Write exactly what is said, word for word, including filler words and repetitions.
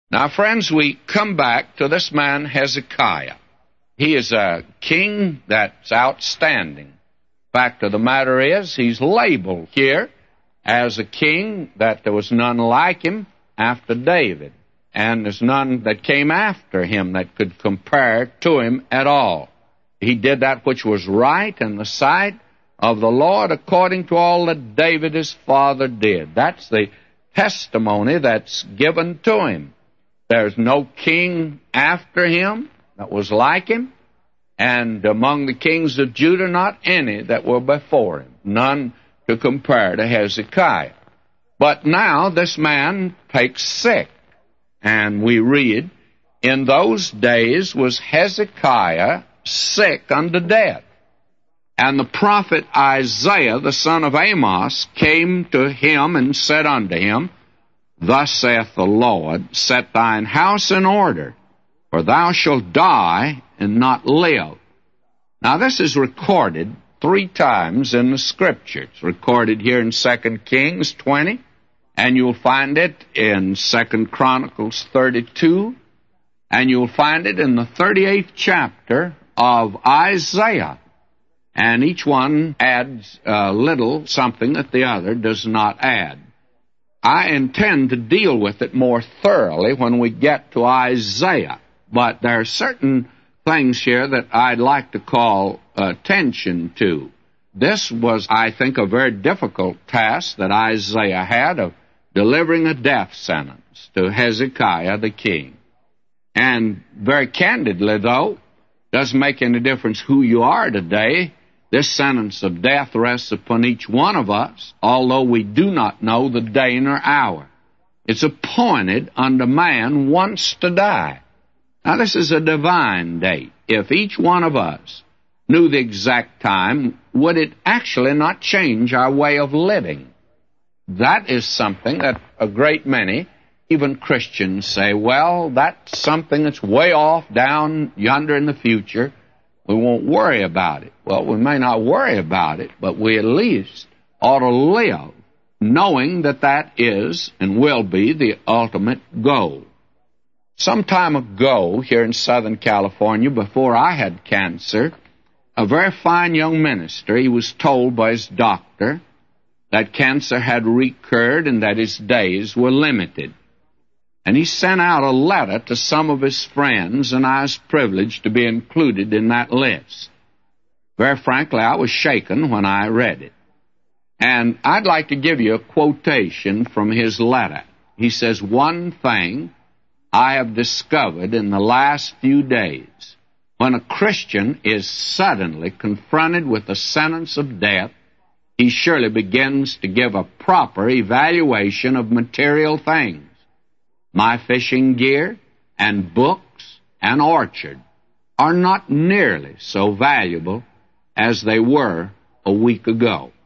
Now, friends, we come back to this man Hezekiah. He is a king that's outstanding. Fact of the matter is, he's labeled here as a king that there was none like him after David, and there's none that came after him that could compare to him at all. He did that which was right in the sight of the Lord according to all that David his father did. That's the testimony that's given to him. There's no king after him that was like him, and among the kings of Judah not any that were before him, none to compare to Hezekiah. But now this man takes sick, and we read, in those days was Hezekiah sick unto death. And the prophet Isaiah, the son of Amos, came to him and said unto him, Thus saith the Lord, Set thine house in order, for thou shalt die and not live. Now this is recorded three times in the Scripture. It's recorded here in Second Kings twenty, and you'll find it in Second Chronicles thirty-two, and you'll find it in the thirty-eighth chapter of Isaiah. And each one adds a little something that the other does not add. I intend to deal with it more thoroughly when we get to Isaiah, but there are certain things here that I'd like to call attention to. This was, I think, a very difficult task that Isaiah had of delivering a death sentence to Hezekiah the king. And very candidly, though, doesn't make any difference who you are today. This sentence of death rests upon each one of us, although we do not know the day nor hour. It's appointed unto man once to die. Now, this is a divine date. If each one of us knew the exact time, would it actually not change our way of living? That is something that a great many, even Christians, say, well, that's something that's way off down yonder in the future. We won't worry about it. Well, we may not worry about it, but we at least ought to live knowing that that is and will be the ultimate goal. Some time ago, here in Southern California, before I had cancer, a very fine young minister, he was told by his doctor that cancer had recurred and that his days were limited. And he sent out a letter to some of his friends, and I was privileged to be included in that list. Very frankly, I was shaken when I read it. And I'd like to give you a quotation from his letter. He says, One thing I have discovered in the last few days, when a Christian is suddenly confronted with the sentence of death, he surely begins to give a proper evaluation of material things. My fishing gear and books and orchard are not nearly so valuable as they were a week ago.